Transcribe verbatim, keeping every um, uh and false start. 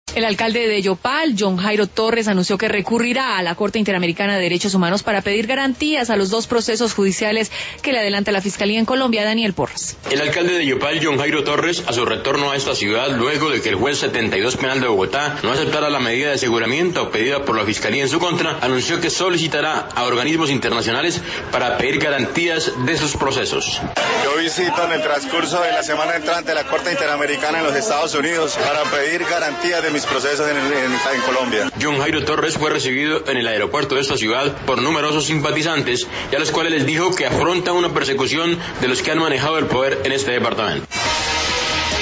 El alcalde de Yopal, John Jairo Torres, anunció que recurrirá a la Corte Interamericana de Derechos Humanos para pedir garantías a los dos procesos judiciales que le adelanta la Fiscalía en Colombia. Daniel Porras. El alcalde de Yopal, John Jairo Torres, a su retorno a esta ciudad, luego de que el juez setenta y dos penal de Bogotá no aceptara la medida de aseguramiento pedida por la Fiscalía en su contra, anunció que solicitará a organismos internacionales para pedir garantías de sus procesos. Yo visito en el transcurso de la semana entrante la Corte Interamericana en los Estados Unidos para pedir garantías de mis procesos en, en, en Colombia. John Jairo Torres fue recibido en el aeropuerto de esta ciudad por numerosos simpatizantes y a los cuales les dijo que afrontan una persecución de los que han manejado el poder en este departamento.